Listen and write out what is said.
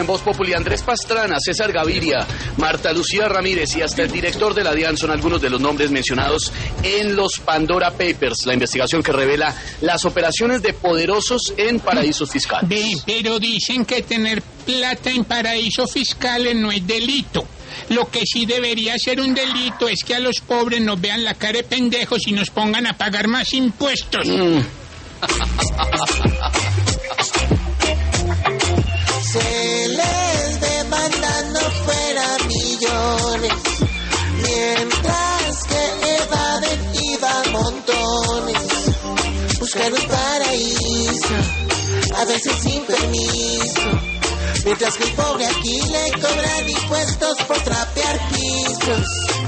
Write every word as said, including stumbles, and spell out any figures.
En Voz Populi, Andrés Pastrana, César Gaviria, Marta Lucía Ramírez y hasta el director de la DIAN son algunos de los nombres mencionados en los Pandora Papers, la investigación que revela las operaciones de poderosos en paraísos fiscales. Ve, pero dicen que tener plata en paraísos fiscales no es delito. Lo que sí debería ser un delito es que a los pobres nos vean la cara de pendejos y nos pongan a pagar más impuestos. Mm. Se les ve mandando fuera millones, mientras que evaden y van montones. Buscar un paraíso, a veces sin permiso, mientras que el pobre aquí le cobran impuestos por trapear pisos.